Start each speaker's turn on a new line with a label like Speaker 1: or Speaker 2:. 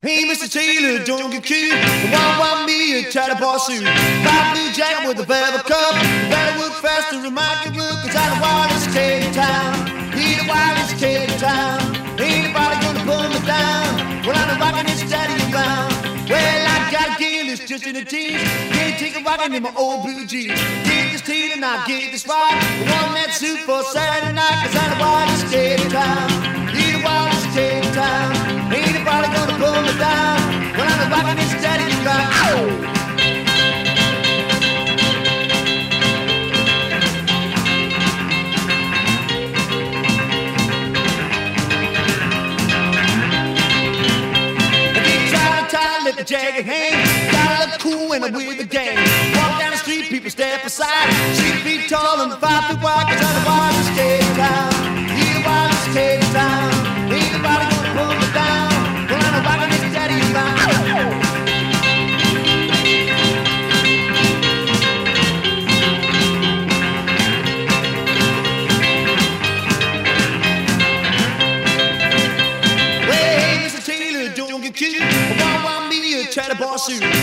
Speaker 1: Hey, Mr. Taylor, don't get cute. Want me a chatterbox suit. Buy blue jacket with a velvet cup. Better work faster and my good look, cause I'm the wildest kid in town. He the wildest kid in town. Ain't nobody gonna pull me down when I'm rocking this daddy around. Well, I got a girl that's just in the teens. Can't take a rockin' in my old blue jeans. Get this teen and I get this spot. Want that suit for Saturday night, cause I'm the wildest kid in town. He the wildest kid in town. Ain't nobody gonna pull me down when I'm rockin' this daddy around. Let the jacket hang. Gotta look cool when I'm with the gang. Walk down the street, people step aside. 6 feet tall and 5 feet wide, cause I'm the wildest kid in town. He the wildest kid in town. Ain't nobody gonna pull me down when I'm rockin' this daddy around. Well, hey, Mr. Taylor, don't get cute. Want me a chatterbox suit.